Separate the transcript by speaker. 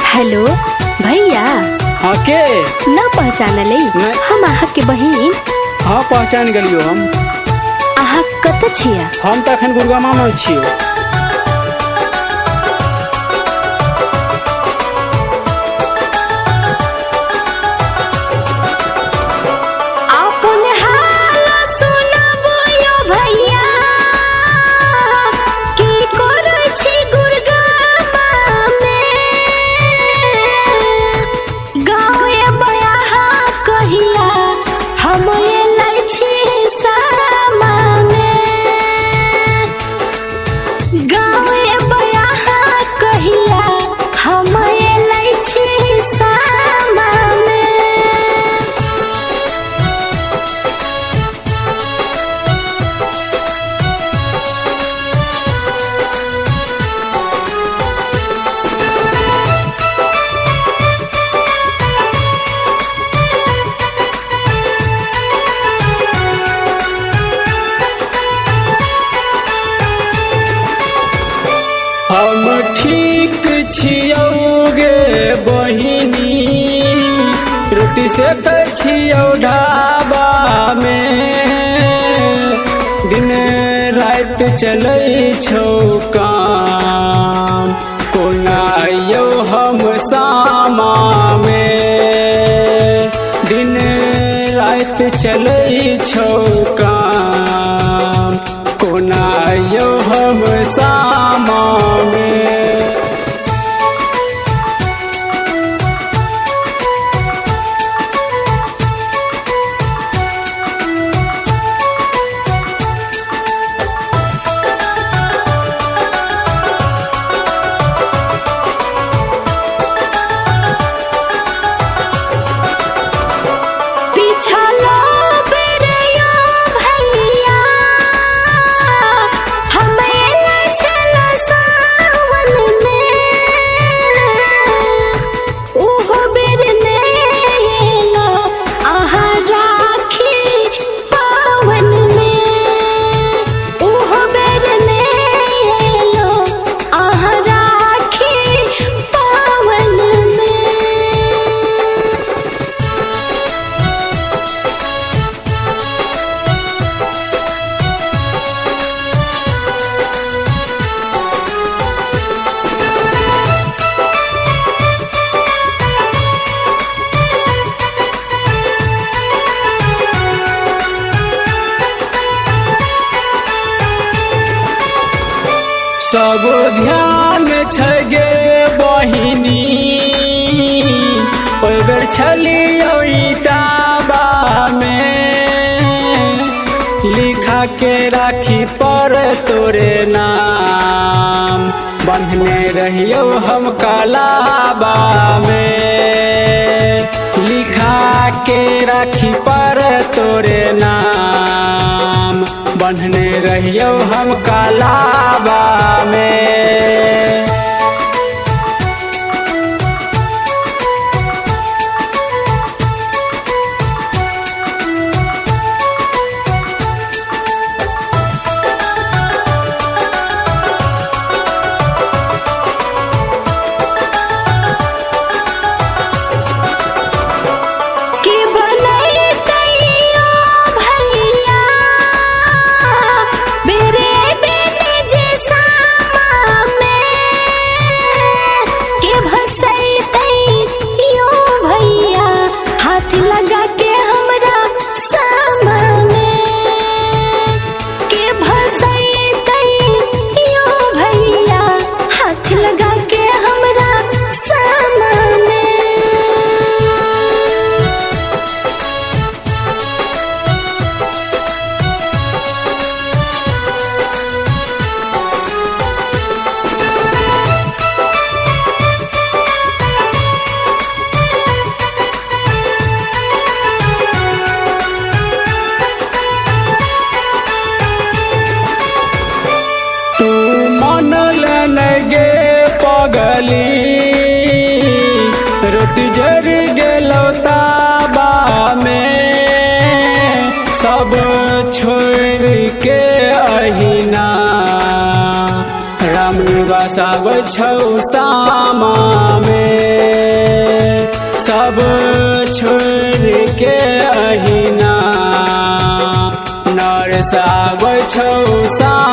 Speaker 1: Hello भैया।
Speaker 2: हाँ के
Speaker 1: ना पहचानले?
Speaker 2: नहीं।
Speaker 1: हम अहाँ के बहिन।
Speaker 2: हाँ पहचान गलियो हम।
Speaker 1: अहाँ कत छिया?
Speaker 2: हम तो अखन गुड़गामा में छियो।
Speaker 1: अपन हाल सुनाबो यो भैया, की करै छी गुड़गामा में? गाँवे बयाहा कहिया हम एलै छी सामा में। गाँवे बयाहा कहिया हम एलै छी सामा में।
Speaker 2: हम ठीक छियौ गे बहिनी, रोटी सेकै छियौ ढाबा में। दिन रात चलै छौ काम, कोना आइयौ हम सामा में। दिन रात चलै छौ काम, कोना आइयौ हम सामा में।
Speaker 1: पिछलो बेरिया भैया हम एलै छलो सावन में। ओहो बेर ने एलो अहाँ राखी पावन में। ओहो बेर ने एलो अहाँ राखी पावन में।
Speaker 2: सब ध्यान छै गे बहिनी, ओइ बेर छलियौ ईटाबा में। लिखा के राखी पर तोरे नाम, बंधने रहियौ हम कलाबा में। लिखा के राखी पर तोरे नाम, बंधने रहियौ हम कलाबा में।
Speaker 1: की बनैतैयो भैया बेरे बेने जे सामा में। के भसैतैयो भैया हाथ लगा के हमरा सामा में। के भसैतैयो भैया हाथ लगा के हमरा सामा में।
Speaker 2: तू मनल नै गे पगली, रोटी जर गेलौ ताबा में। सब छोड़ के अहिना राम निवास आबै छौ सामा में। सब छोड़ के अहिना नरस आबै छौ सा